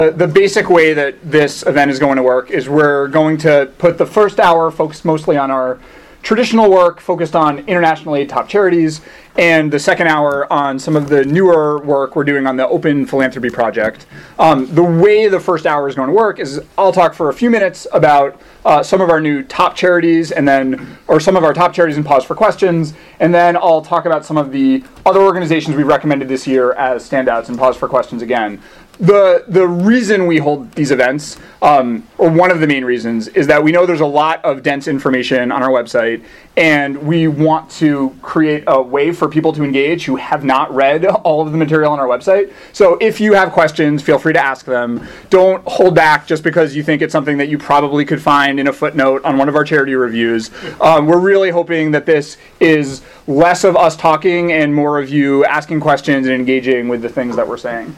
The basic way that this event is going to work is we're going to put the first hour focused mostly on our traditional work, focused on international aid top charities, and the second hour on some of the newer work we're doing on the Open Philanthropy Project. The way the first hour is going to work is I'll talk for a few minutes about some of our new top charities, or some of our top charities, and pause for questions, and then I'll talk about some of the other organizations we recommended this year as standouts and pause for questions again. The reason we hold these events, or one of the main reasons, is that we know there's a lot of dense information on our website, and we want to create a way for people to engage who have not read all of the material on our website. So if you have questions, feel free to ask them. Don't hold back just because you think it's something that you probably could find in a footnote on one of our charity reviews. We're really hoping that this is less of us talking and more of you asking questions and engaging with the things that we're saying.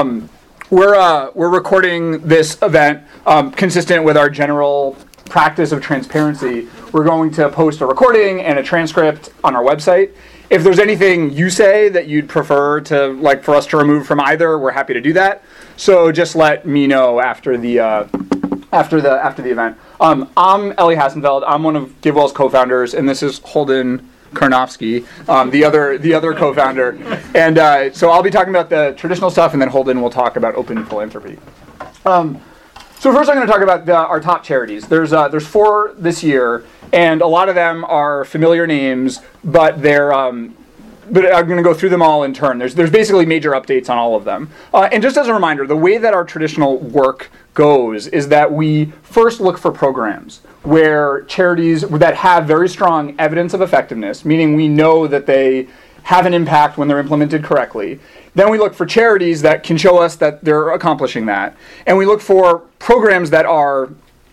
We're recording this event consistent with our general practice of transparency. We're going to post a recording and a transcript on our website. If there's anything you say that you'd prefer to for us to remove from either, we're happy to do that. So just let me know after the event. I'm Ellie Hassenfeld. I'm one of GiveWell's co-founders, and this is Holden Karnofsky, the other co-founder, and so I'll be talking about the traditional stuff, and then Holden will talk about open philanthropy. So first, I'm going to talk about our top charities. There's 4 this year, and a lot of them are familiar names, but but I'm going to go through them all in turn. There's basically major updates on all of them. And just as a reminder, the way that our traditional work goes is that we first look for programs where charities that have very strong evidence of effectiveness, meaning we know that they have an impact when they're implemented correctly. Then we look for charities that can show us that they're accomplishing that. And we look for programs that are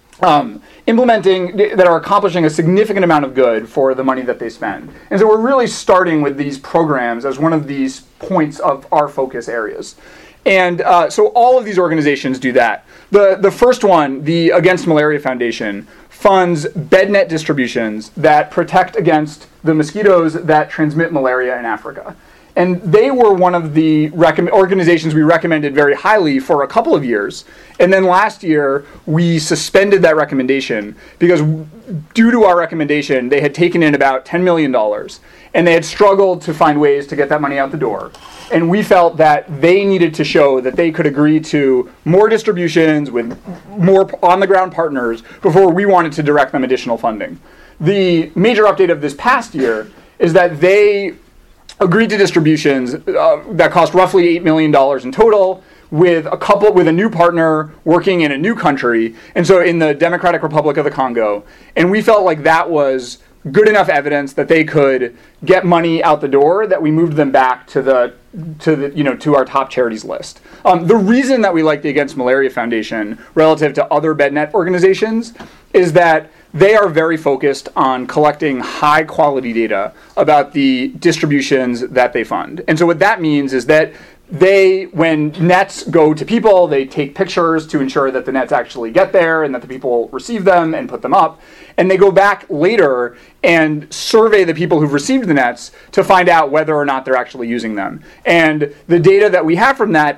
accomplishing a significant amount of good for the money that they spend. And so we're really starting with these programs as one of these points of our focus areas. And so all of these organizations do that. The first one, the Against Malaria Foundation, funds bed net distributions that protect against the mosquitoes that transmit malaria in Africa. And they were one of the organizations we recommended very highly for a couple of years. And then last year, we suspended that recommendation because due to our recommendation, they had taken in about $10 million. And they had struggled to find ways to get that money out the door. And we felt that they needed to show that they could agree to more distributions with more on-the-ground partners before we wanted to direct them additional funding. The major update of this past year is that they agreed to distributions that cost roughly $8 million in total with a new partner working in a new country, and so in the Democratic Republic of the Congo. And we felt like that was good enough evidence that they could get money out the door that we moved them back to our top charities list. The reason that we like the Against Malaria Foundation relative to other BedNet organizations is that they are very focused on collecting high quality data about the distributions that they fund. And so what that means is that when nets go to people, they take pictures to ensure that the nets actually get there and that the people receive them and put them up. And they go back later and survey the people who've received the nets to find out whether or not they're actually using them. And the data that we have from that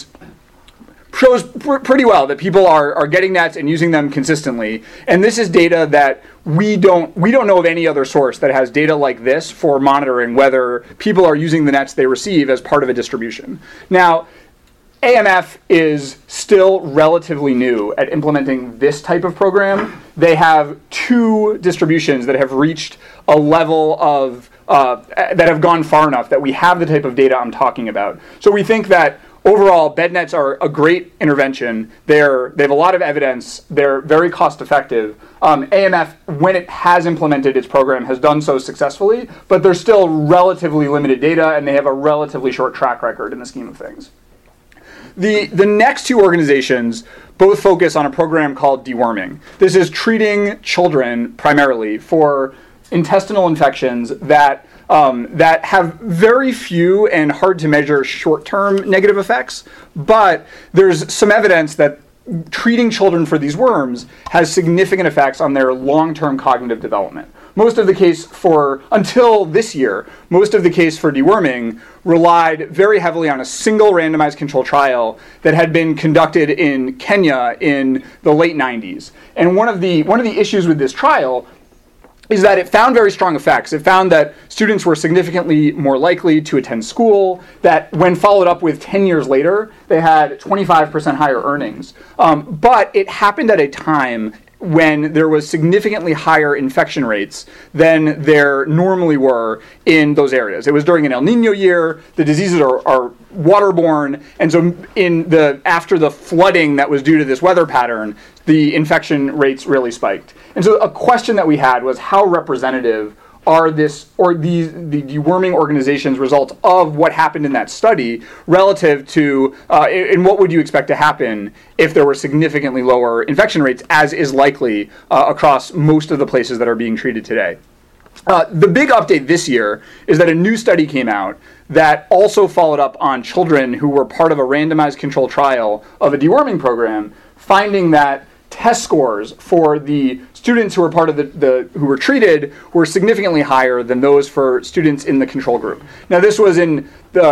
shows pretty well that people are getting nets and using them consistently. And this is data that we don't know of any other source that has data like this for monitoring whether people are using the nets they receive as part of a distribution. Now, AMF is still relatively new at implementing this type of program. They have 2 distributions that have reached a level of that have gone far enough that we have the type of data I'm talking about. So we think that overall, bed nets are a great intervention. They have a lot of evidence. They're very cost effective. AMF, when it has implemented its program, has done so successfully, but there's still relatively limited data, and they have a relatively short track record in the scheme of things. The next 2 organizations both focus on a program called deworming. This is treating children primarily for intestinal infections that have very few and hard to measure short-term negative effects, but there's some evidence that treating children for these worms has significant effects on their long-term cognitive development. most of the case for, until this year, most of the case for deworming relied very heavily on a single randomized control trial that had been conducted in Kenya in the late 90s. And one of the issues with this trial is that it found very strong effects. It found that students were significantly more likely to attend school, that when followed up with 10 years later, they had 25% higher earnings. But it happened at a time when there was significantly higher infection rates than there normally were in those areas. It was during an El Nino year, the diseases are waterborne, and so after the flooding that was due to this weather pattern, the infection rates really spiked. And so a question that we had was, how representative are the deworming organizations' results of what happened in that study relative to, and what would you expect to happen if there were significantly lower infection rates, as is likely across most of the places that are being treated today? The big update this year is that a new study came out that also followed up on children who were part of a randomized controlled trial of a deworming program, finding that test scores for the students who were part of who were treated were significantly higher than those for students in the control group. Now, this was in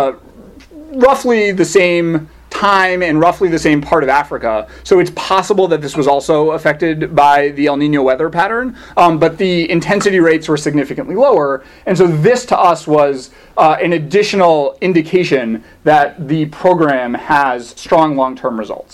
roughly the same time and roughly the same part of Africa, so it's possible that this was also affected by the El Nino weather pattern, but the intensity rates were significantly lower, and so this to us was an additional indication that the program has strong long-term results.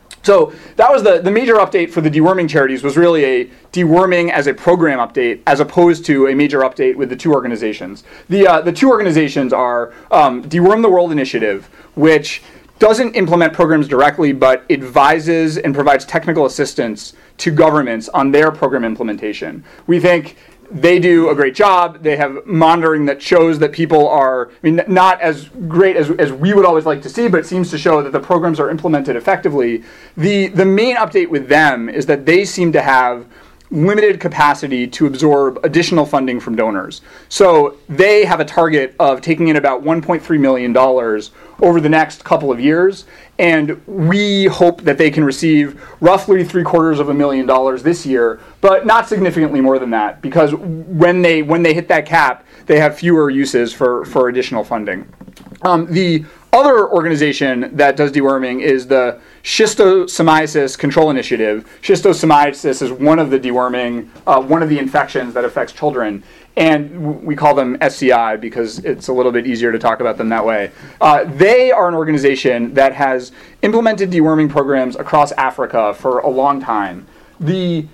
So that was the major update for the deworming charities, was really a deworming as a program update as opposed to a major update with the two organizations. The two organizations are Deworm the World Initiative, which doesn't implement programs directly, but advises and provides technical assistance to governments on their program implementation. We think they do a great job. They have monitoring that shows that people are, not as great as we would always like to see, but it seems to show that the programs are implemented effectively. The main update with them is that they seem to have limited capacity to absorb additional funding from donors. So they have a target of taking in about $1.3 million over the next couple of years, and we hope that they can receive roughly $750,000 this year, but not significantly more than that, because when they hit that cap, they have fewer uses for additional funding. The other organization that does deworming is the Schistosomiasis Control Initiative. Schistosomiasis is one of the deworming, one of the infections that affects children, and we call them SCI because it's a little bit easier to talk about them that way. They are an organization that has implemented deworming programs across Africa for a long time. The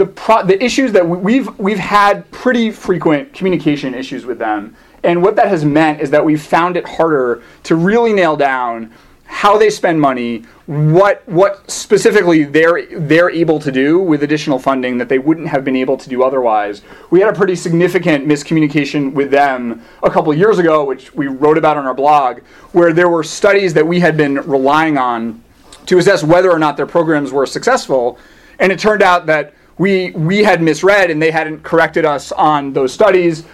issues that we've had pretty frequent communication issues with them. And what that has meant is that we've found it harder to really nail down how they spend money, what specifically they're able to do with additional funding that they wouldn't have been able to do otherwise. We had a pretty significant miscommunication with them a couple of years ago, which we wrote about on our blog, where there were studies that we had been relying on to assess whether or not their programs were successful, and it turned out that we had misread and they hadn't corrected us on those studies.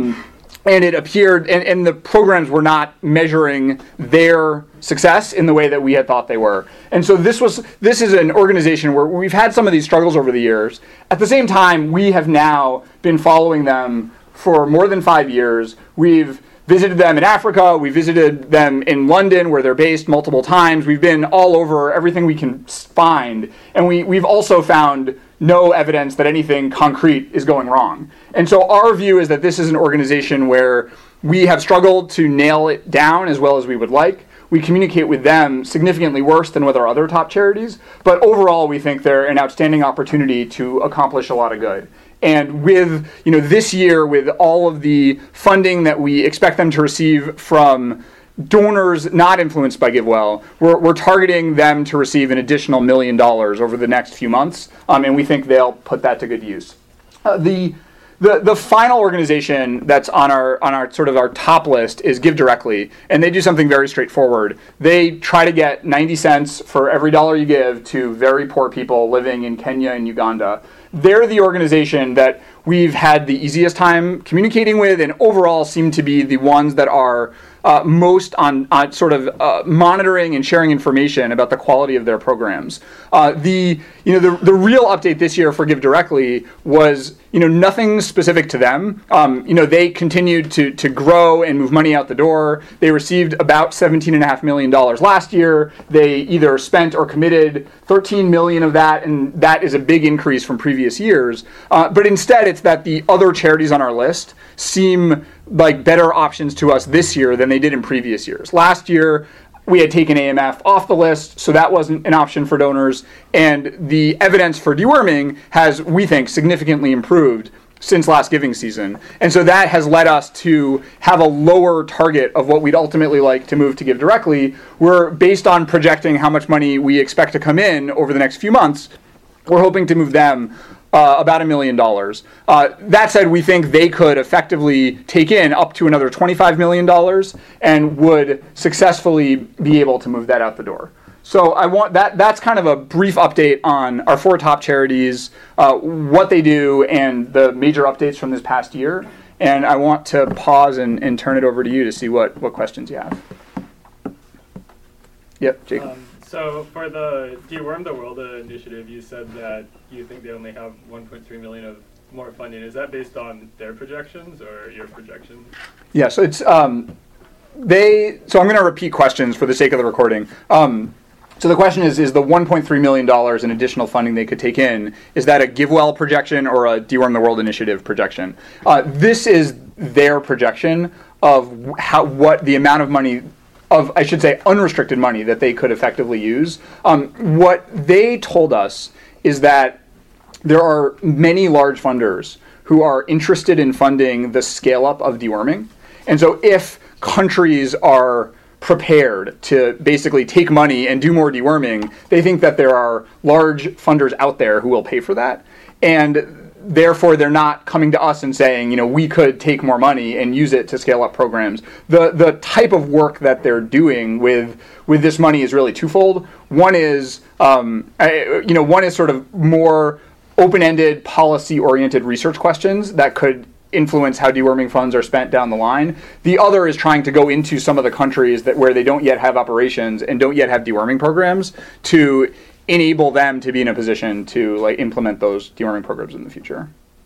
And it appeared, and the programs were not measuring their success in the way that we had thought they were. And so this is an organization where we've had some of these struggles over the years. At the same time, we have now been following them for more than 5 years. We've visited them in Africa. We visited them in London, where they're based, multiple times. We've been all over everything we can find. And we've also found no evidence that anything concrete is going wrong. And so our view is that this is an organization where we have struggled to nail it down as well as we would like. We communicate with them significantly worse than with our other top charities, but overall we think they're an outstanding opportunity to accomplish a lot of good. And with this year, with all of the funding that we expect them to receive from donors not influenced by GiveWell, we're targeting them to receive an additional $1 million over the next few months, and we think they'll put that to good use. The final organization that's on our sort of our top list is Give Directly, and they do something very straightforward. They try to get 90 cents for every dollar you give to very poor people living in Kenya and Uganda. they're the organization that we've had the easiest time communicating with, and overall seem to be the ones that are most on sort of monitoring and sharing information about the quality of their programs. The real update this year for Give Directly was nothing specific to them. They continued to grow and move money out the door. They received about $17.5 million last year. They either spent or committed 13 million of that, and that is a big increase from previous years. But instead, it's that the other charities on our list seem like better options to us this year than they did in previous years. Last year, we had taken AMF off the list, so that wasn't an option for donors. And the evidence for deworming has, we think, significantly improved since last giving season. And so that has led us to have a lower target of what we'd ultimately like to move to Give Directly. We're based on projecting how much money we expect to come in over the next few months. We're hoping to move them about $1 million. That said, we think they could effectively take in up to another $25 million and would successfully be able to move that out the door. So I want that's kind of a brief update on our 4 top charities, what they do, and the major updates from this past year. And I want to pause and turn it over to you to see what questions you have. Yep, Jacob. So for the Deworm the World initiative, you said that you think they only have 1.3 million of more funding. Is that based on their projections or your projections? Yeah, so it's So I'm going to repeat questions for the sake of the recording. So the question is the $1.3 million in additional funding they could take in, is that a GiveWell projection or a Deworm the World initiative projection? This is their projection of what the amount of money of, I should say, unrestricted money that they could effectively use. What they told us is that there are many large funders who are interested in funding the scale-up of deworming. And so if countries are prepared to basically take money and do more deworming, they think that there are large funders out there who will pay for that. And therefore, they're not coming to us and saying, we could take more money and use it to scale up programs. The type of work that they're doing with this money is really twofold. One is, one is sort of more open-ended, policy-oriented research questions that could influence how deworming funds are spent down the line. The other is trying to go into some of the countries where they don't yet have operations and don't yet have deworming programs to enable them to be in a position to implement those deworming programs in the future.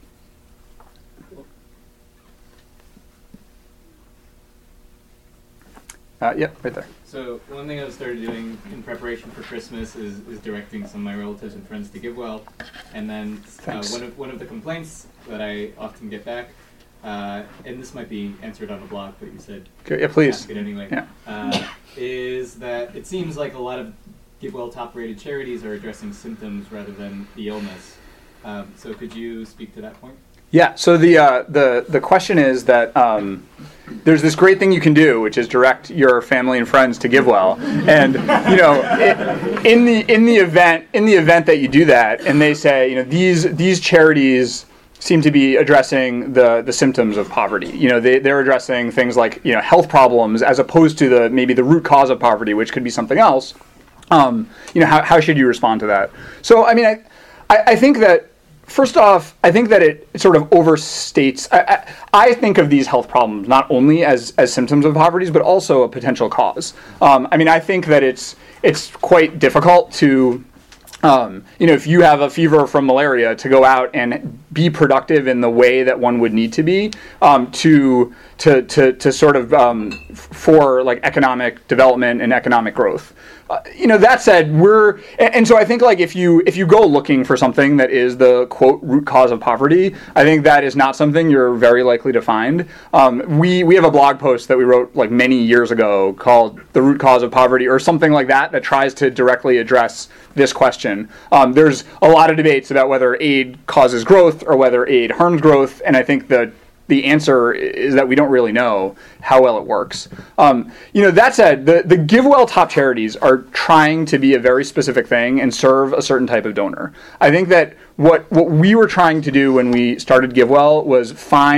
Yep, right there. So one thing I've started doing in preparation for Christmas is directing some of my relatives and friends to GiveWell, and then one of the complaints that I often get back, and this might be answered on the blog, but you said yeah, please ask it anyway. Yeah. Is that it seems like a lot of GiveWell top-rated charities are addressing symptoms rather than the illness. So could you speak to that point? Yeah. So the question is that there's this great thing you can do, which is direct your family and friends to GiveWell, and in the event that you do that, and they say these charities seem to be addressing the symptoms of poverty. They're addressing things like health problems as opposed to maybe the root cause of poverty, which could be something else. How should you respond to that? So, I think that, first off, I think that it sort of overstates. I think of these health problems not only as symptoms of poverty, but also a potential cause. I think that it's quite difficult to, if you have a fever from malaria, to go out and be productive in the way that one would need to be to sort of for economic development and economic growth. That said, so I think if you go looking for something that is the quote root cause of poverty, I think that is not something you're very likely to find. We have a blog post that we wrote many years ago called "The Root Cause of Poverty" or something like that tries to directly address this question. There's a lot of debates about whether aid causes growth or whether aid harms growth, and I think the answer is that we don't really know how well it works. That said, the GiveWell top charities are trying to be a very specific thing and serve a certain type of donor. I think that what we were trying to do when we started GiveWell was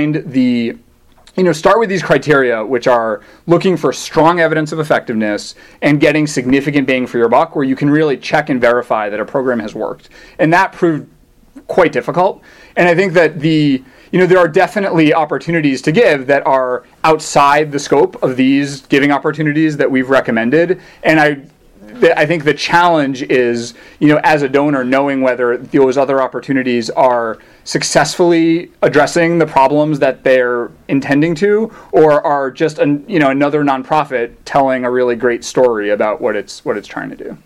start with these criteria, which are looking for strong evidence of effectiveness and getting significant bang for your buck, where you can really check and verify that a program has worked. And that proved quite difficult. And I think that there are definitely opportunities to give that are outside the scope of these giving opportunities that we've recommended. And I think the challenge is, as a donor, knowing whether those other opportunities are successfully addressing the problems that they're intending to, or are just another nonprofit telling a really great story about what it's trying to do.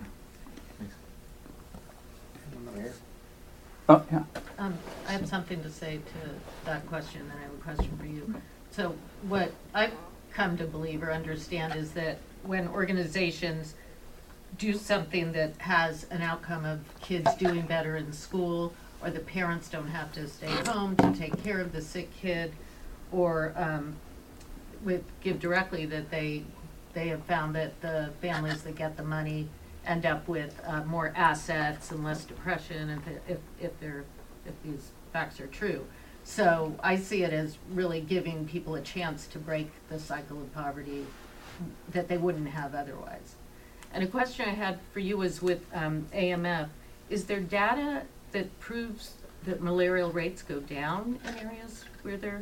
Oh, yeah. I have something to say to that question, and I have a question for you. So what I've come to believe or understand is that when organizations do something that has an outcome of kids doing better in school, or the parents don't have to stay home to take care of the sick kid, or with Give Directly, that they have found that the families that get the money end up with more assets and less depression if these facts are true. So I see it as really giving people a chance to break the cycle of poverty that they wouldn't have otherwise. And a question I had for you was with AMF, is there data that proves that malarial rates go down in areas where they're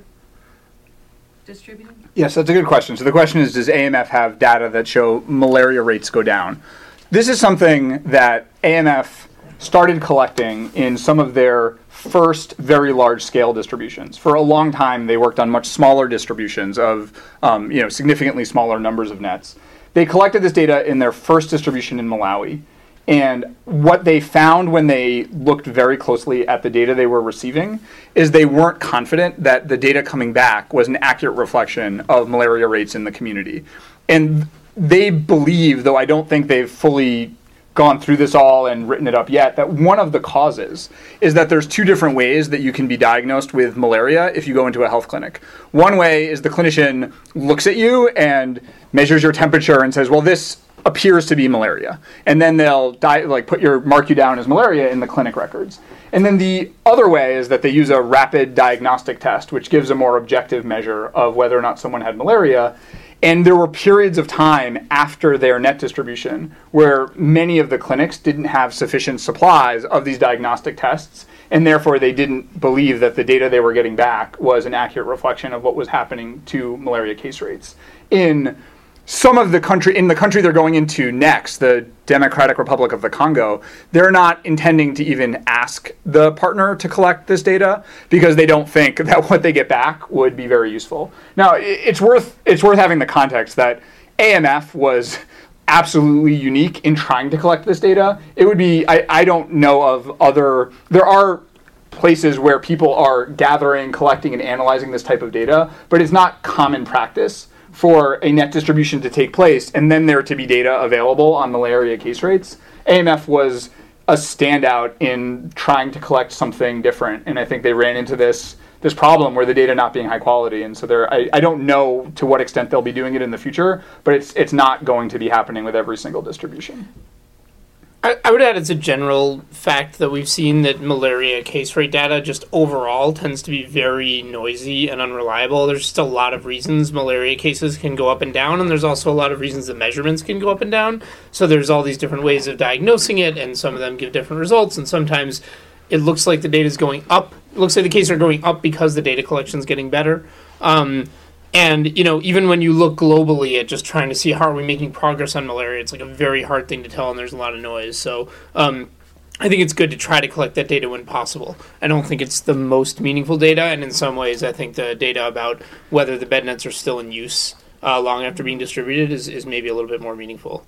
distributed? Yes, that's a good question. So the question is, does AMF have data that show malaria rates go down? This is something that AMF started collecting in some of their first very large-scale distributions. For a long time, they worked on much smaller distributions of significantly smaller numbers of nets. They collected this data in their first distribution in Malawi. And what they found when they looked very closely at the data they were receiving is they weren't confident that the data coming back was an accurate reflection of malaria rates in the community. And they believe, though I don't think they've fully gone through this all and written it up yet, that one of the causes is that there's two different ways that you can be diagnosed with malaria if you go into a health clinic. One way is the clinician looks at you and measures your temperature and says, well, this appears to be malaria. And then they'll mark you down as malaria in the clinic records. And then the other way is that they use a rapid diagnostic test, which gives a more objective measure of whether or not someone had malaria. And there were periods of time after their net distribution where many of the clinics didn't have sufficient supplies of these diagnostic tests, and therefore they didn't believe that the data they were getting back was an accurate reflection of what was happening to malaria case rates. In the country they're going into next, the Democratic Republic of the Congo, they're not intending to even ask the partner to collect this data because they don't think that what they get back would be very useful. There it's worth having the context that AMF was absolutely unique in trying to collect this data. It would be, I don't know of other, there are places where people are gathering, collecting, and analyzing this type of data, but it's not common practice for a net distribution to take place and then there to be data available on malaria case rates. AMF was a standout in trying to collect something different, and I think they ran into this problem where the data not being high quality, and so I don't know to what extent they'll be doing it in the future, but it's not going to be happening with every single distribution. I would add it's a general fact that we've seen that malaria case rate data just overall tends to be very noisy and unreliable. There's just a lot of reasons malaria cases can go up and down, and there's also a lot of reasons the measurements can go up and down. So there's all these different ways of diagnosing it, and some of them give different results, and sometimes it looks like the data is going up. It looks like the cases are going up because the data collection is getting better. And, even when you look globally at just trying to see how are we making progress on malaria, it's like a very hard thing to tell, and there's a lot of noise. So I think it's good to try to collect that data when possible. I don't think it's the most meaningful data, and in some ways I think the data about whether the bed nets are still in use long after being distributed is maybe a little bit more meaningful.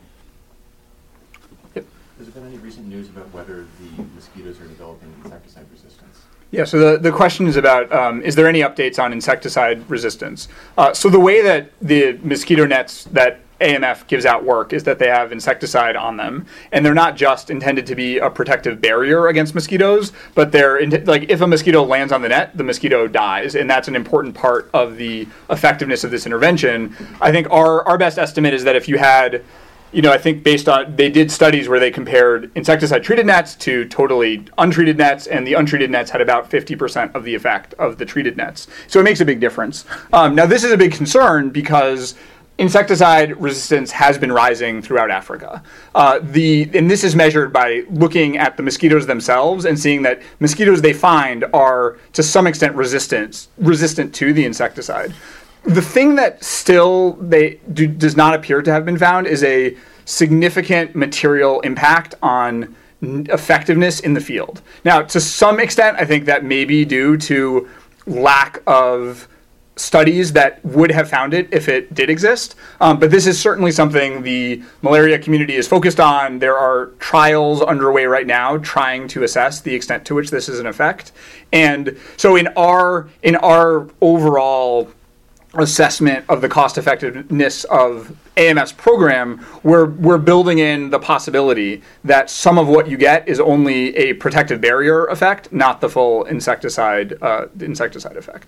Yep. Has there been any recent news about whether the mosquitoes are developing insecticide resistance? Yeah, so the question is about, is there any updates on insecticide resistance? So the way that the mosquito nets that AMF gives out work is that they have insecticide on them, and they're not just intended to be a protective barrier against mosquitoes, but they're, if a mosquito lands on the net, the mosquito dies, and that's an important part of the effectiveness of this intervention. I think our best estimate is that if you had, I think they did studies where they compared insecticide-treated nets to totally untreated nets, and the untreated nets had about 50% of the effect of the treated nets. So it makes a big difference. Now, this is a big concern because insecticide resistance has been rising throughout Africa. And this is measured by looking at the mosquitoes themselves and seeing that mosquitoes they find are to some extent resistant to the insecticide. The thing that still does not appear to have been found is a significant material impact on effectiveness in the field. Now, to some extent, I think that may be due to lack of studies that would have found it if it did exist. But this is certainly something the malaria community is focused on. There are trials underway right now trying to assess the extent to which this is an effect. And so in our overall assessment of the cost effectiveness of AMF's program, we're building in the possibility that some of what you get is only a protective barrier effect, not the full insecticide effect.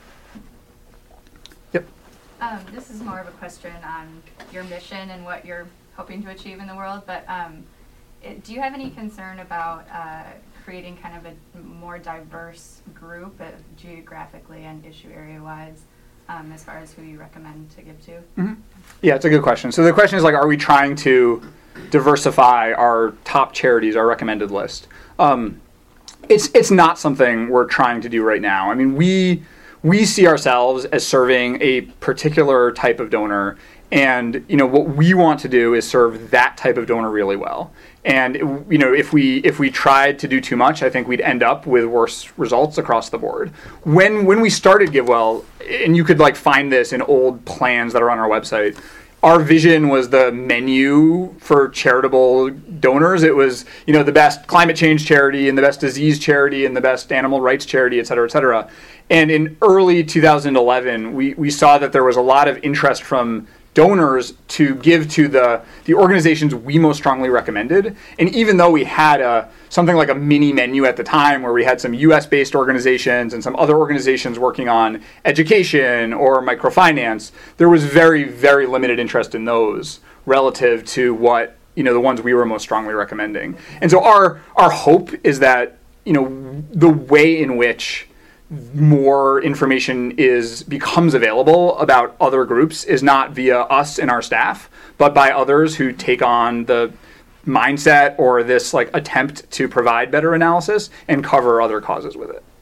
This is more of a question on your mission and what you're hoping to achieve in the world, but do you have any concern about creating kind of a more diverse group geographically and issue area-wise as far as who you recommend to give to? Mm-hmm. Yeah, it's a good question. So the question is, like, are we trying to diversify our top charities, our recommended list? It's not something we're trying to do right now. I mean, we see ourselves as serving a particular type of donor, and what we want to do is serve that type of donor really well. And if we tried to do too much, I think we'd end up with worse results across the board. When we started GiveWell, and you could find this in old plans that are on our website, our vision was the menu for charitable donors. It was, the best climate change charity and the best disease charity and the best animal rights charity, et cetera, et cetera. And in early 2011, we saw that there was a lot of interest from donors to give to the organizations we most strongly recommended. And even though we had something like a mini menu at the time where we had some US-based organizations and some other organizations working on education or microfinance, there was very, very limited interest in those relative to what, the ones we were most strongly recommending. And so our hope is that, the way in which more information becomes available about other groups is not via us and our staff, but by others who take on the mindset or this attempt to provide better analysis and cover other causes with it.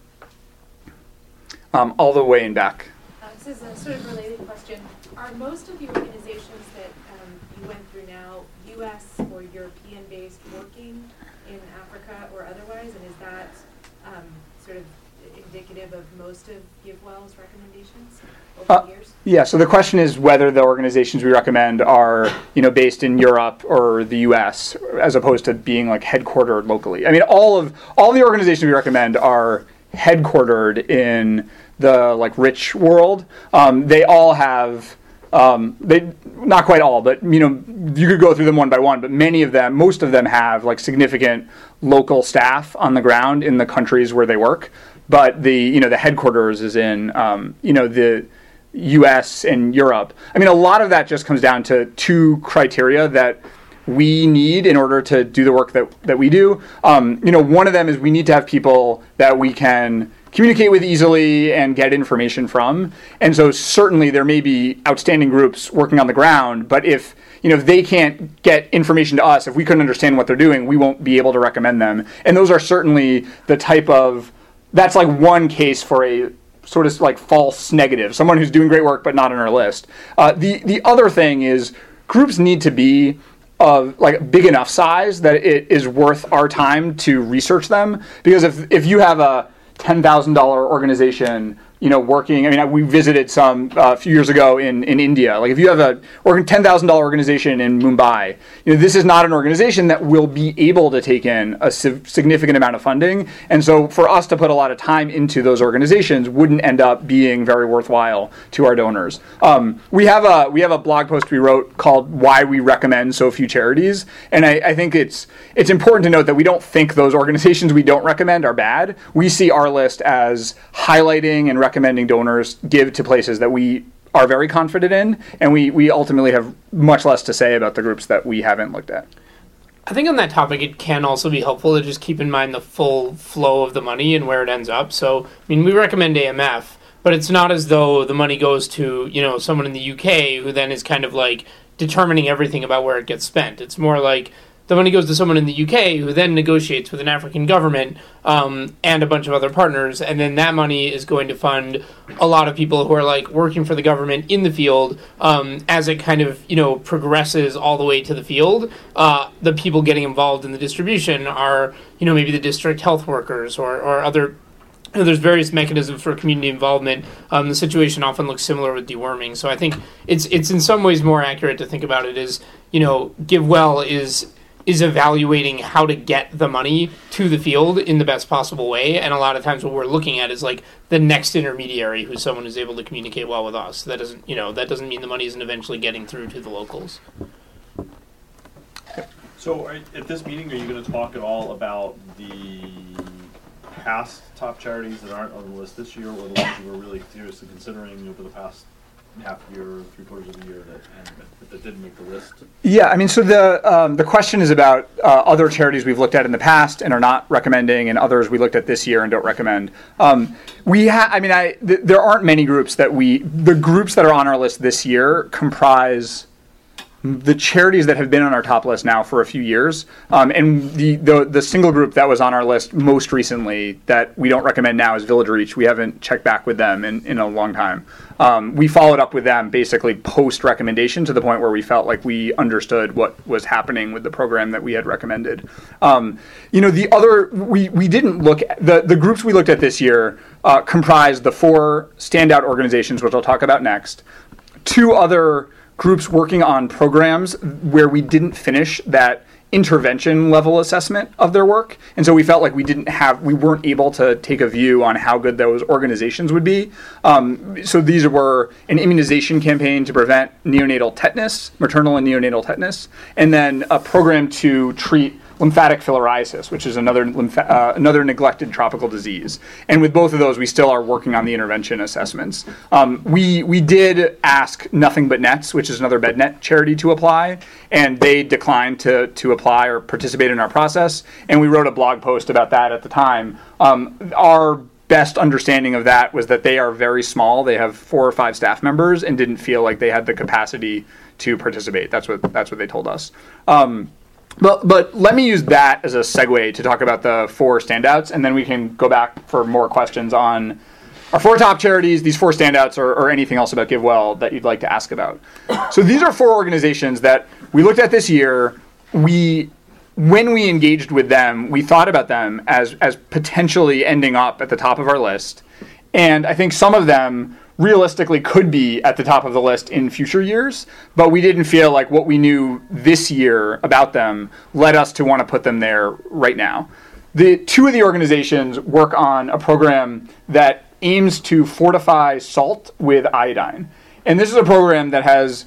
All the way in back. This is a sort of related question. Are most of the organizations that you went through now U.S. or European-based working in Africa or otherwise, and is that sort of indicative of most of GiveWell's recommendations over the years? Yeah, so the question is whether the organizations we recommend are, based in Europe or the US as opposed to being headquartered locally. I mean, all the organizations we recommend are headquartered in the rich world. They all have not quite all, but you could go through them one by one, but most of them have significant local staff on the ground in the countries where they work. But the headquarters is in the U.S. and Europe. I mean, a lot of that just comes down to two criteria that we need in order to do the work that we do. One of them is we need to have people that we can communicate with easily and get information from. And so certainly there may be outstanding groups working on the ground, but if they can't get information to us, if we couldn't understand what they're doing, we won't be able to recommend them. And those are certainly the type of that's one case for a sort of false negative, someone who's doing great work but not on our list. The other thing is groups need to be of big enough size that it is worth our time to research them. Because if you have a $10,000 organization working, I mean, we visited some a few years ago in India. If you have a $10,000 organization in Mumbai, this is not an organization that will be able to take in a significant amount of funding. And so for us to put a lot of time into those organizations wouldn't end up being very worthwhile to our donors. We have a blog post we wrote called "Why We Recommend So Few Charities," and I think it's important to note that we don't think those organizations we don't recommend are bad. We see our list as highlighting and recommending donors give to places that we are very confident in, and we ultimately have much less to say about the groups that we haven't looked at. I think on that topic, it can also be helpful to just keep in mind the full flow of the money and where it ends up. So, I mean, we recommend AMF, but it's not as though the money goes to, someone in the UK who then is kind of like determining everything about where it gets spent. It's more like the money goes to someone in the UK who then negotiates with an African government and a bunch of other partners, and then that money is going to fund a lot of people who are like working for the government in the field as it kind of progresses all the way to the field. The people getting involved in the distribution are maybe the district health workers or other. There's various mechanisms for community involvement. The situation often looks similar with deworming, so I think it's in some ways more accurate to think about it as GiveWell is evaluating how to get the money to the field in the best possible way, and a lot of times what we're looking at is like the next intermediary, who's someone who's able to communicate well with us. That doesn't mean the money isn't eventually getting through to the locals. So at this meeting, are you going to talk at all about the past top charities that aren't on the list this year, or the ones you were really seriously considering over the past half year, 3/4 of the year that didn't make the list? Yeah, I mean, so the question is about other charities we've looked at in the past and are not recommending, and others we looked at this year and don't recommend. There aren't many groups the groups that are on our list this year comprise the charities that have been on our top list now for a few years, and the single group that was on our list most recently that we don't recommend now is Village Reach. We haven't checked back with them in a long time. We followed up with them basically post-recommendation to the point where we felt like we understood what was happening with the program that we had recommended. We didn't look at, the groups we looked at this year comprised the 4 standout organizations, which I'll talk about next, 2 other groups working on programs where we didn't finish that intervention level assessment of their work, and so we felt like we weren't able to take a view on how good those organizations would be. So these were an immunization campaign to prevent neonatal tetanus, maternal and neonatal tetanus, and then a program to treat lymphatic filariasis, which is another neglected tropical disease. And with both of those, we still are working on the intervention assessments. We did ask Nothing But Nets, which is another BedNet charity, to apply, and they declined to apply or participate in our process. And we wrote a blog post about that at the time. Our best understanding of that was that they are very small. They have 4 or 5 staff members and didn't feel like they had the capacity to participate. That's what they told us. But let me use that as a segue to talk about the 4 standouts, and then we can go back for more questions on our 4 top charities, these 4 standouts, or anything else about GiveWell that you'd like to ask about. So these are 4 organizations that we looked at this year. When we engaged with them, we thought about them as potentially ending up at the top of our list, and I think some of them realistically could be at the top of the list in future years, but we didn't feel like what we knew this year about them led us to want to put them there right now. The 2 of the organizations work on a program that aims to fortify salt with iodine. And this is a program that has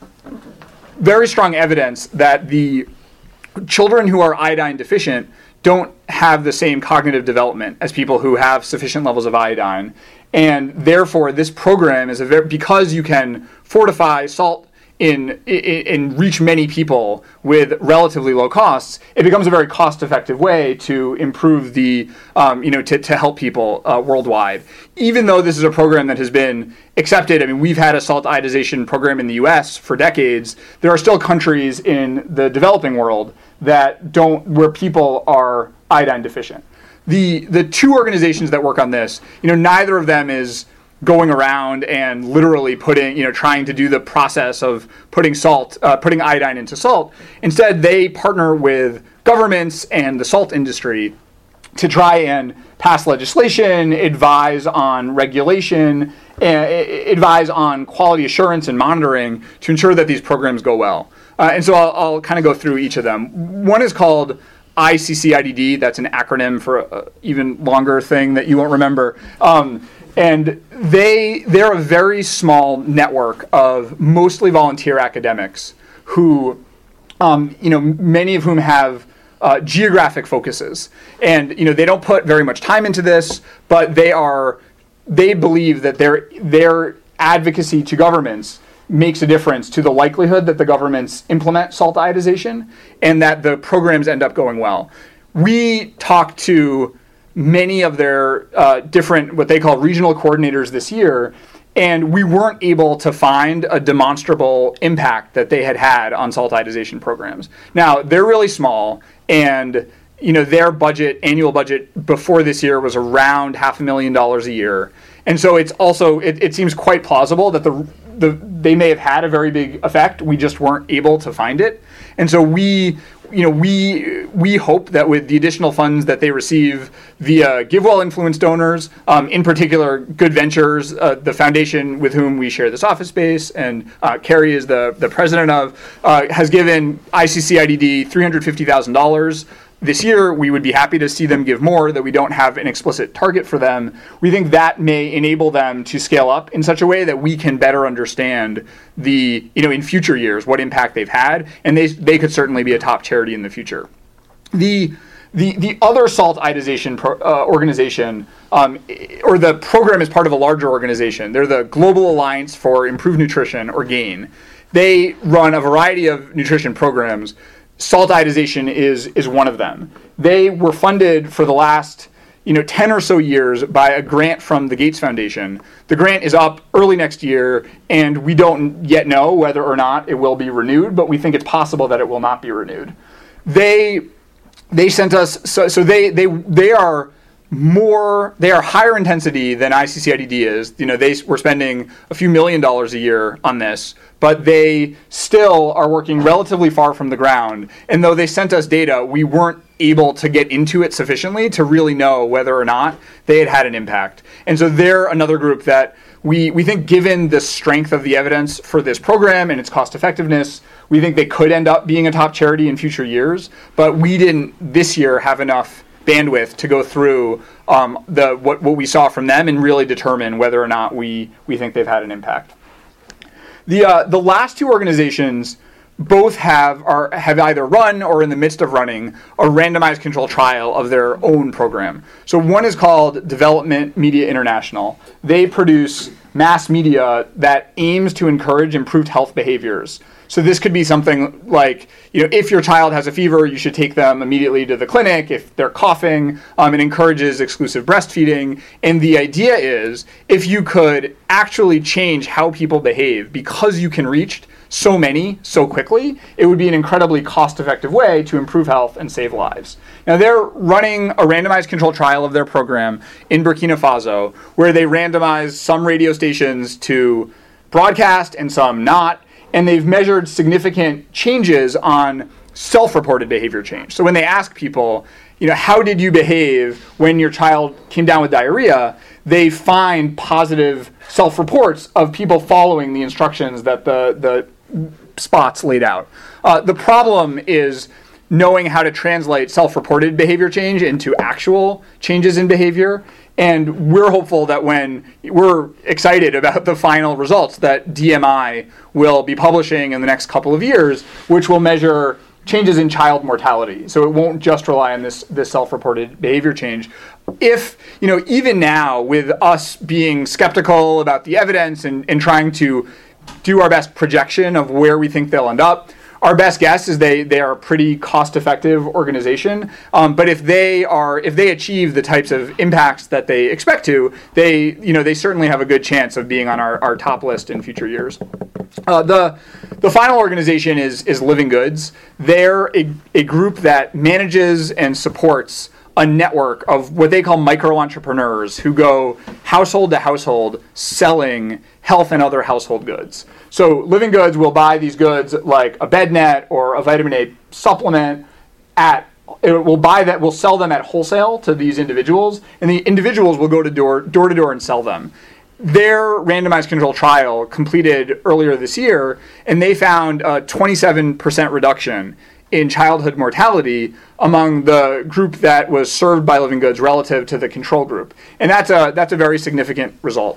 very strong evidence that the children who are iodine deficient don't have the same cognitive development as people who have sufficient levels of iodine. And therefore, this program is because you can fortify salt and reach many people with relatively low costs, it becomes a very cost-effective way to improve to help people worldwide. Even though this is a program that has been accepted, I mean, we've had a salt iodization program in the U.S. for decades. There are still countries in the developing world where people are iodine deficient. The 2 organizations that work on this, neither of them is going around and literally trying to do the process of putting iodine into salt. Instead, they partner with governments and the salt industry to try and pass legislation, advise on regulation, advise on quality assurance and monitoring to ensure that these programs go well. And so I'll kind of go through each of them. One is called ICCIDD. That's an acronym for an even longer thing that you won't remember. And they're a very small network of mostly volunteer academics who, many of whom have geographic focuses. And, they don't put very much time into this, but they believe that their advocacy to governments makes a difference to the likelihood that the governments implement salt iodization and that the programs end up going well. We talked to many of their different, what they call regional coordinators this year, and we weren't able to find a demonstrable impact that they had on SALT iodization programs. Now, they're really small, and their annual budget before this year was around $500,000 a year. And so it's also, it seems quite plausible that they may have had a very big effect. We just weren't able to find it. And so we hope that with the additional funds that they receive via GiveWell influence donors, in particular Good Ventures, the foundation with whom we share this office space, and Carrie is the president of, has given ICCIDD $350,000. This year, we would be happy to see them give more, that we don't have an explicit target for them. We think that may enable them to scale up in such a way that we can better understand in future years, what impact they've had, and they could certainly be a top charity in the future. The other SALT iodization organization, or the program is part of a larger organization. They're the Global Alliance for Improved Nutrition, or GAIN. They run a variety of nutrition programs. SALT iodization is one of them. They were funded for the last 10 or so years by a grant from the Gates Foundation. The grant is up early next year, and we don't yet know whether or not it will be renewed, but we think it's possible that it will not be renewed. They sent us, so they are higher intensity than ICCIDD is. They were spending a few $1 million a year on this, but they still are working relatively far from the ground. And though they sent us data, we weren't able to get into it sufficiently to really know whether or not they had an impact. And so they're another group that we think, given the strength of the evidence for this program and its cost effectiveness, we think they could end up being a top charity in future years. But we didn't this year have enough bandwidth to go through what we saw from them and really determine whether or not we think they've had an impact. The last two organizations both have either run or in the midst of running a randomized control trial of their own program. So one is called Development Media International. They produce mass media that aims to encourage improved health behaviors. So this could be something like, if your child has a fever, you should take them immediately to the clinic. If they're coughing, it encourages exclusive breastfeeding. And the idea is, if you could actually change how people behave because you can reach so many so quickly, it would be an incredibly cost-effective way to improve health and save lives. Now, they're running a randomized control trial of their program in Burkina Faso, where they randomize some radio stations to broadcast and some not. And they've measured significant changes on self-reported behavior change. So when they ask people, how did you behave when your child came down with diarrhea, they find positive self-reports of people following the instructions that the spots laid out. The problem is knowing how to translate self-reported behavior change into actual changes in behavior. And we're hopeful that we're excited about the final results that DMI will be publishing in the next couple of years, which will measure changes in child mortality. So it won't just rely on this self-reported behavior change. If, even now, with us being skeptical about the evidence and trying to do our best projection of where we think they'll end up, our best guess is they are a pretty cost-effective organization. But if they achieve the types of impacts that they expect to, they certainly have a good chance of being on our top list in future years. The final organization is Living Goods. They're a group that manages and supports a network of what they call micro-entrepreneurs who go household to household selling health and other household goods. So Living Goods will buy these goods like a bed net or a vitamin A supplement we'll sell them at wholesale to these individuals, and the individuals will go to door to door and sell them. Their randomized control trial completed earlier this year, and they found a 27% reduction in childhood mortality among the group that was served by Living Goods relative to the control group. And that's a very significant result.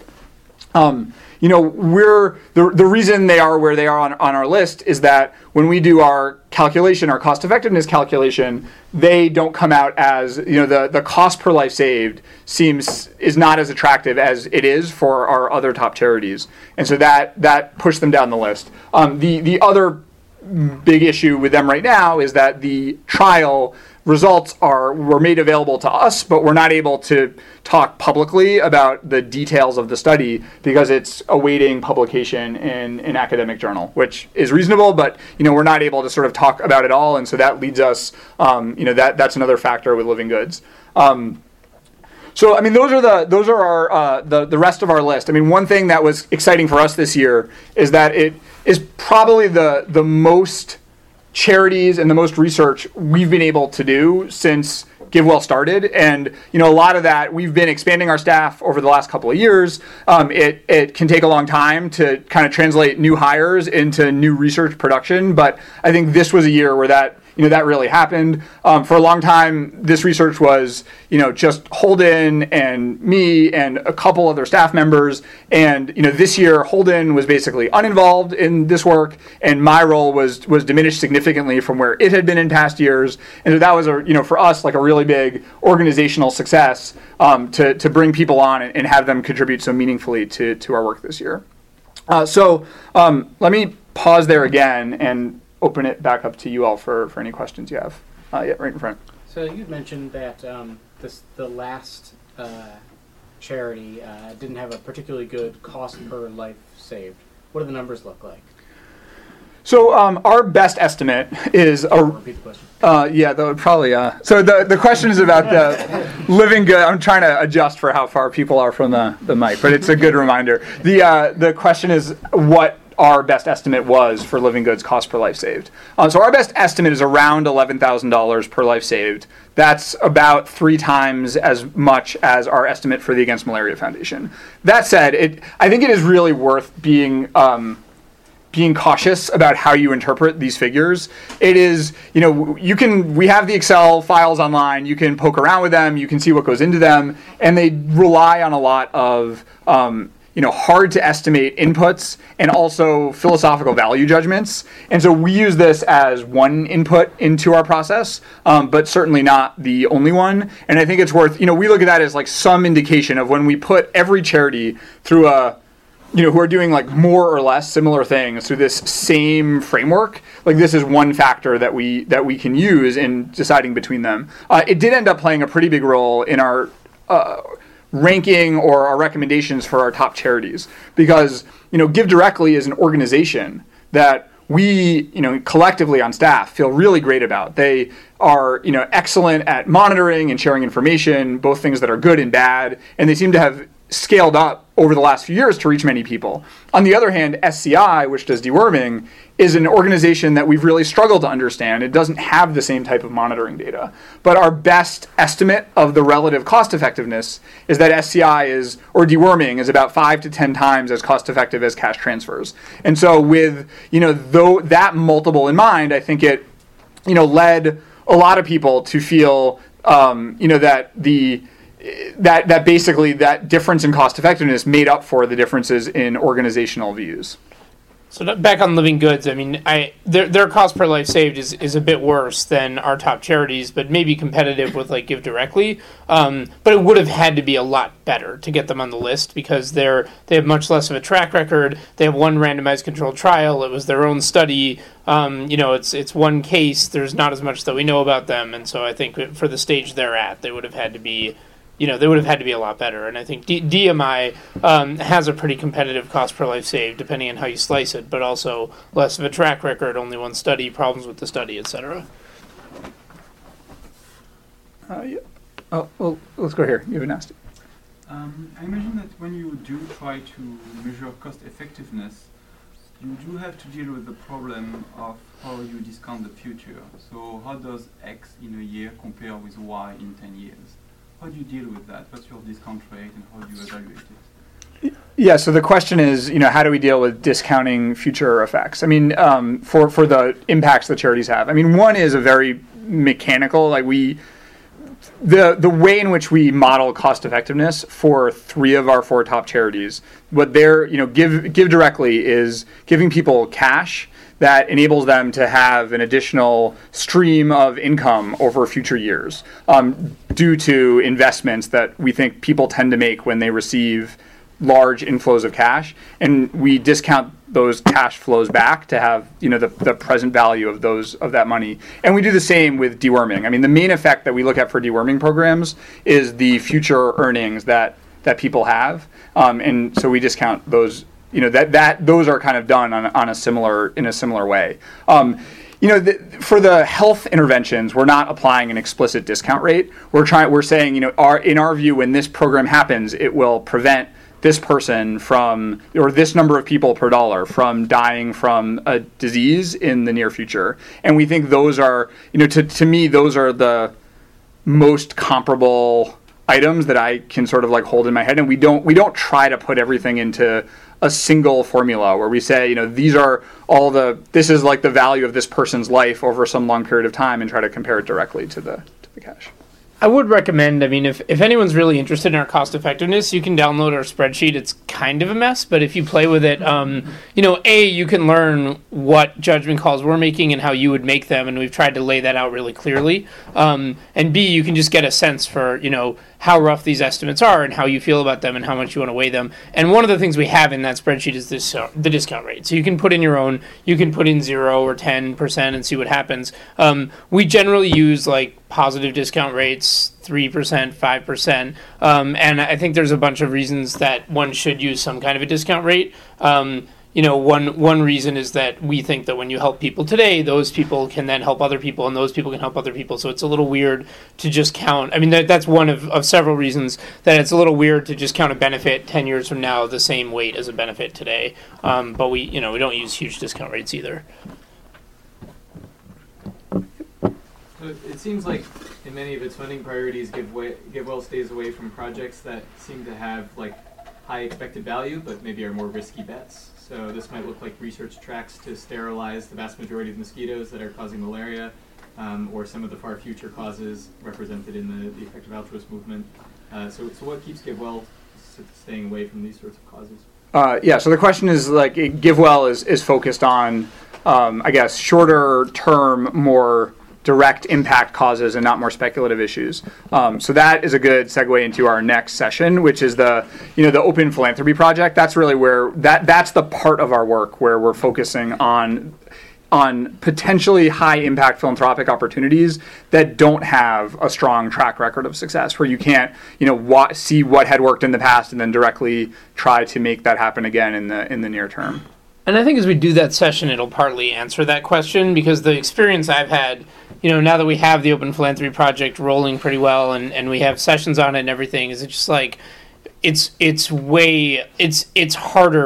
The reason they are where they are on our list is that when we do our calculation, our cost effectiveness calculation, they don't come out as, the cost per life saved is not as attractive as it is for our other top charities. And so that pushed them down the list. The other big issue with them right now is that the trial results were made available to us, but we're not able to talk publicly about the details of the study because it's awaiting publication in an academic journal, which is reasonable, but we're not able to sort of talk about it all, and so that leads us, that's another factor with Living Goods. So I mean, those are our the rest of our list. I mean, one thing that was exciting for us this year is that it is probably the most charities and the most research we've been able to do since GiveWell started, and a lot of that we've been expanding our staff over the last couple of years. It can take a long time to kind of translate new hires into new research production, but I think this was a year where that really happened. For a long time, this research was, just Holden and me and a couple other staff members. And, this year, Holden was basically uninvolved in this work, and my role was diminished significantly from where it had been in past years. And so that was, for us, like a really big organizational success to bring people on and have them contribute so meaningfully to our work this year. So let me pause there again and open it back up to you all for any questions you have. Yeah, right in front. So you'd mentioned that the last charity didn't have a particularly good cost per life saved. What do the numbers look like? So our best estimate is repeat the question. So the question is about the Living Good. I'm trying to adjust for how far people are from the mic, but it's a good reminder. The question is what our best estimate was for Living Goods cost per life saved. So our best estimate is around $11,000 per life saved. That's about 3 times as much as our estimate for the Against Malaria Foundation. That said, I think it is really worth being cautious about how you interpret these figures. It is, we have the Excel files online, you can poke around with them, you can see what goes into them, and they rely on a lot of hard to estimate inputs and also philosophical value judgments. And so we use this as one input into our process, but certainly not the only one. And I think it's worth, we look at that as like some indication of when we put every charity through who are doing like more or less similar things through this same framework. Like this is one factor that we can use in deciding between them. It did end up playing a pretty big role in our ranking or our recommendations for our top charities, because Give Directly is an organization that we collectively on staff feel really great about. They are excellent at monitoring and sharing information, both things that are good and bad, and they seem to have scaled up over the last few years to reach many people. On the other hand, SCI, which does deworming, is an organization that we've really struggled to understand. It doesn't have the same type of monitoring data. But our best estimate of the relative cost effectiveness is that SCI or deworming is about 5 to 10 times as cost effective as cash transfers. And so with that multiple in mind, I think it led a lot of people to feel that basically that difference in cost effectiveness made up for the differences in organizational views. So back on Living Goods, I mean, their cost per life saved is a bit worse than our top charities, but maybe competitive with like Give Directly. But it would have had to be a lot better to get them on the list because they have much less of a track record. They have one randomized controlled trial. It was their own study. It's one case. There's not as much that we know about them, and so I think for the stage they're at, they would have had to be. They would have had to be a lot better. And I think DMI has a pretty competitive cost per life saved, depending on how you slice it, but also less of a track record, only one study, problems with the study, etc. Yeah. Oh, well, let's go here. You haven't asked it. I imagine that when you do try to measure cost effectiveness, you do have to deal with the problem of how you discount the future. So how does X in a year compare with Y in 10 years? How do you deal with that? What's your discount rate and how do you evaluate it? Yeah, so the question is, how do we deal with discounting future effects? I mean, for the impacts that charities have. I mean, one is a very mechanical, the way in which we model cost effectiveness for 3 of our 4 top charities, what they're, Give Directly is giving people cash that enables them to have an additional stream of income over future years due to investments that we think people tend to make when they receive large inflows of cash, and we discount those cash flows back to have the present value of that money. And we do the same with deworming. I mean, the main effect that we look at for deworming programs is the future earnings that people have, and so we discount those. Those are kind of done in a similar way. For the health interventions, we're not applying an explicit discount rate. We're saying, in our view, when this program happens, it will prevent this person from, or this number of people per dollar from dying from a disease in the near future. And we think those are, to me, those are the most comparable items that I can sort of like hold in my head. And we don't try to put everything into a single formula where we say, this is like the value of this person's life over some long period of time, and try to compare it directly to the cash. I would recommend, if anyone's really interested in our cost effectiveness, you can download our spreadsheet. It's kind of a mess, but if you play with it, you can learn what judgment calls we're making and how you would make them, and we've tried to lay that out really clearly. And B, you can just get a sense for, how rough these estimates are and how you feel about them and how much you want to weigh them. And one of the things we have in that spreadsheet is the discount rate. So you can put in your own, you can put in 0 or 10% and see what happens. We generally use like positive discount rates, 3%, 5%. And I think there's a bunch of reasons that one should use some kind of a discount rate. One reason is that we think that when you help people today, those people can then help other people, and those people can help other people. So it's a little weird to just count. That's one of several reasons that it's a little weird to just count a benefit 10 years from now the same weight as a benefit today. But we don't use huge discount rates either. So it seems like in many of its funding priorities, GiveWell stays away from projects that seem to have like high expected value, but maybe are more risky bets. So this might look like research tracks to sterilize the vast majority of mosquitoes that are causing malaria, or some of the far future causes represented in the effective altruist movement. So what keeps GiveWell staying away from these sorts of causes? So the question is like, GiveWell is focused on, shorter term, more direct impact causes and not more speculative issues. So that is a good segue into our next session, which is the Open Philanthropy Project. That's really where that's the part of our work where we're focusing on potentially high impact philanthropic opportunities that don't have a strong track record of success, where you can't see what had worked in the past and then directly try to make that happen again in the near term. And I think as we do that session, it'll partly answer that question, because the experience I've had, now that we have the Open Philanthropy Project rolling pretty well and we have sessions on it and everything, is it's just like, it's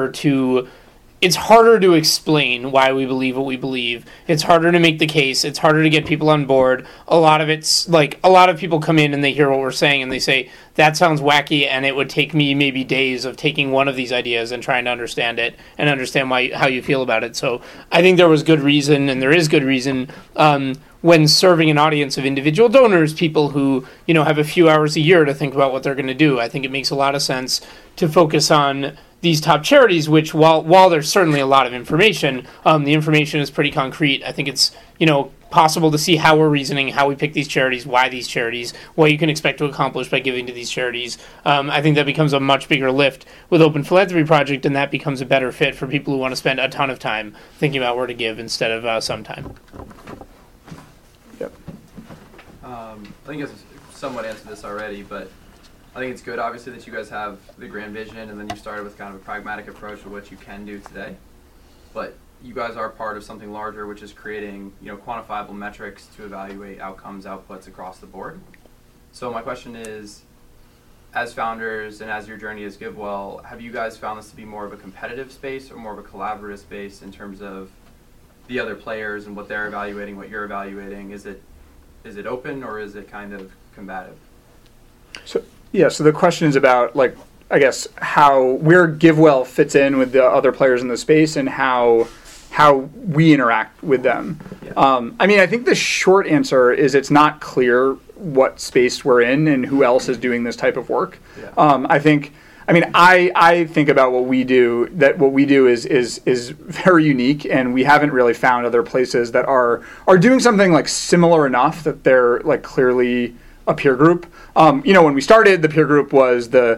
harder to explain why we believe what we believe. It's harder to make the case. It's harder to get people on board. A lot of people come in and they hear what we're saying and they say, that sounds wacky, and it would take me maybe days of taking one of these ideas and trying to understand it and understand how you feel about it. So I think there was good reason, and there is good reason, when serving an audience of individual donors, people who, have a few hours a year to think about what they're going to do. I think it makes a lot of sense to focus on these top charities, which while there's certainly a lot of information, the information is pretty concrete. I think it's, possible to see how we're reasoning, how we pick these charities, why these charities, what you can expect to accomplish by giving to these charities. I think that becomes a much bigger lift with Open Philanthropy Project, and that becomes a better fit for people who want to spend a ton of time thinking about where to give instead of some time. Yep. I think it's somewhat answered this already, but I think it's good, obviously, that you guys have the grand vision, and then you started with kind of a pragmatic approach of what you can do today. But you guys are part of something larger, which is creating, quantifiable metrics to evaluate outcomes, outputs across the board. So my question is, as founders and as your journey as GiveWell, have you guys found this to be more of a competitive space or more of a collaborative space in terms of the other players and what they're evaluating, what you're evaluating? Is it open, or is it kind of combative? So the question is about, where GiveWell fits in with the other players in the space and how we interact with them. Yeah. I think the short answer is it's not clear what space we're in and who else is doing this type of work. Yeah. I think about what we do, that what we do is very unique, and we haven't really found other places that are doing something similar enough that they're clearly a peer group. When we started, the peer group was the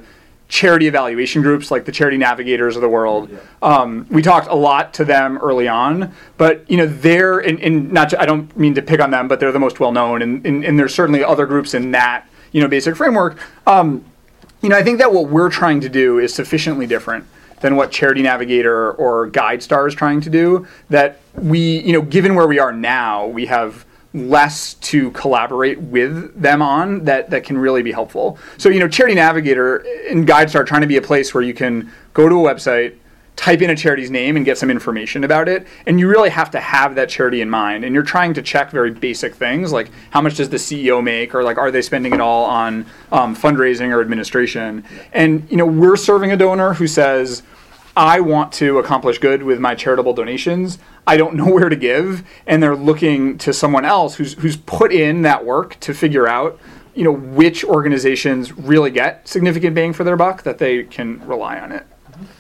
charity evaluation groups like the Charity Navigators of the world. We talked a lot to them early on, but they're in not. I don't mean to pick on them, but they're the most well known, and there's certainly other groups in that basic framework. I think that what we're trying to do is sufficiently different than what Charity Navigator or GuideStar is trying to do. That we, given where we are now, we have less to collaborate with them on that can really be helpful. So, Charity Navigator and GuideStar are trying to be a place where you can go to a website, type in a charity's name and get some information about it, and you really have to have that charity in mind. And you're trying to check very basic things like how much does the CEO make, or like are they spending it all on fundraising or administration. And we're serving a donor who says, I want to accomplish good with my charitable donations. I don't know where to give, and they're looking to someone else who's put in that work to figure out, which organizations really get significant bang for their buck, that they can rely on it.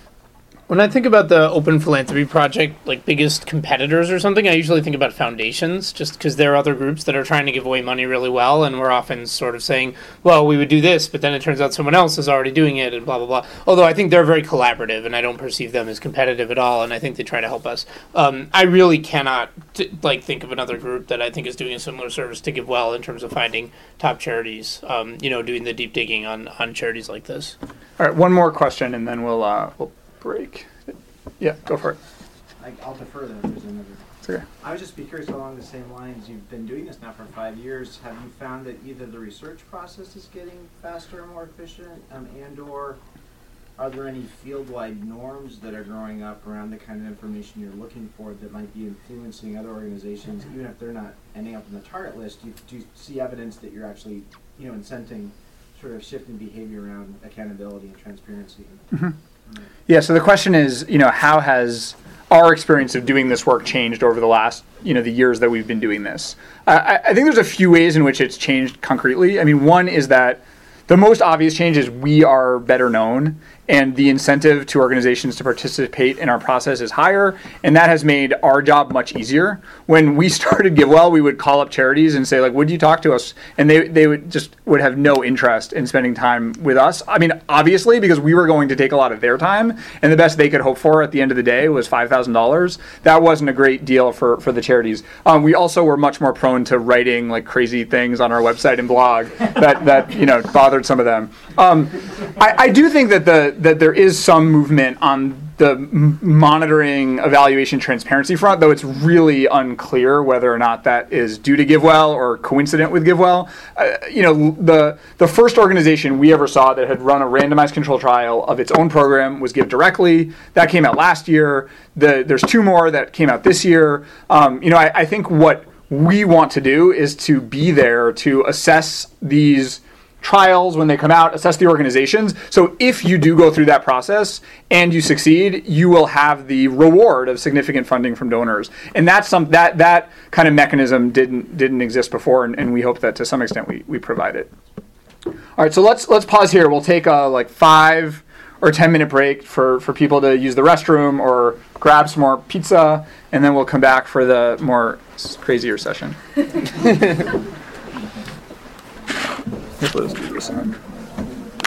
When I think about the Open Philanthropy Project, like biggest competitors or something, I usually think about foundations, just because there are other groups that are trying to give away money really well, and we're often sort of saying, well, we would do this, but then it turns out someone else is already doing it, and blah, blah, blah. Although I think they're very collaborative, and I don't perceive them as competitive at all, and I think they try to help us. I really cannot think of another group that I think is doing a similar service to GiveWell in terms of finding top charities, doing the deep digging on charities like this. All right, one more question, and then we'll break. Yeah, go for it. I'll defer then if there's another. It's okay. I would just be curious along the same lines. You've been doing this now for 5 years. Have you found that either the research process is getting faster and more efficient, and/or are there any field-wide norms that are growing up around the kind of information you're looking for that might be influencing other organizations, even if they're not ending up on the target list? Do you see evidence that you're actually, incenting sort of shift in behavior around accountability and transparency? Mm-hmm. Yeah, so the question is, how has our experience of doing this work changed over the last, the years that we've been doing this? I think there's a few ways in which it's changed concretely. I mean, one is that the most obvious change is we are better known, and the incentive to organizations to participate in our process is higher, and that has made our job much easier. When we started GiveWell, we would call up charities and say, would you talk to us? And they would have no interest in spending time with us. I mean, obviously, because we were going to take a lot of their time, and the best they could hope for at the end of the day was $5,000. That wasn't a great deal for the charities. We also were much more prone to writing crazy things on our website and blog that bothered some of them. I do think that there is some movement on the monitoring, evaluation, transparency front, though it's really unclear whether or not that is due to GiveWell or coincident with GiveWell. The first organization we ever saw that had run a randomized control trial of its own program was GiveDirectly. That came out last year. There's 2 more that came out this year. I think what we want to do is to be there to assess these trials when they come out, assess the organizations. So if you do go through that process and you succeed, you will have the reward of significant funding from donors. And that's that kind of mechanism didn't exist before, and we hope that to some extent we provide it. All right, so let's pause here. We'll take a 5 or 10 minute break for people to use the restroom or grab some more pizza, and then we'll come back for the more crazier session. Let's do this one.